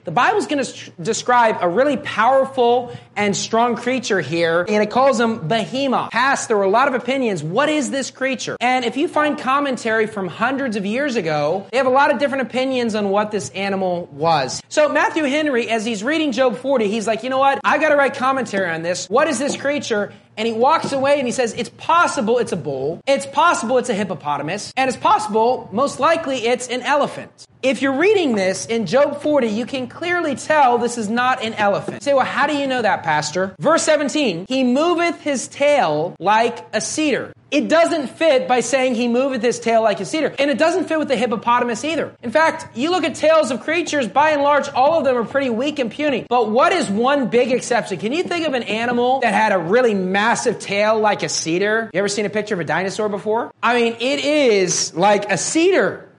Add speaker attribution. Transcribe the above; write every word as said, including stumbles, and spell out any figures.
Speaker 1: The Bible's going to describe a really powerful and strong creature here, and it calls him Behemoth. Past, there were a lot of opinions. What is this creature? And if you find commentary from hundreds of years ago, they have a lot of different opinions on what this animal was. So Matthew Henry, as he's reading Job forty, he's like, you know what? I've got to write commentary on this. What is this creature? And he walks away and he says, it's possible it's a bull. It's possible it's a hippopotamus. And it's possible, most likely, it's an elephant. If you're reading this in Job forty, you can clearly tell this is not an elephant. You say, well, how do you know that, Pastor? Verse seventeen, he moveth his tail like a cedar. It doesn't fit by saying he moveth his tail like a cedar. And it doesn't fit with the hippopotamus either. In fact, you look at tails of creatures, by and large, all of them are pretty weak and puny. But what is one big exception? Can you think of an animal that had a really massive tail like a cedar? You ever seen a picture of a dinosaur before? I mean, it is like a cedar.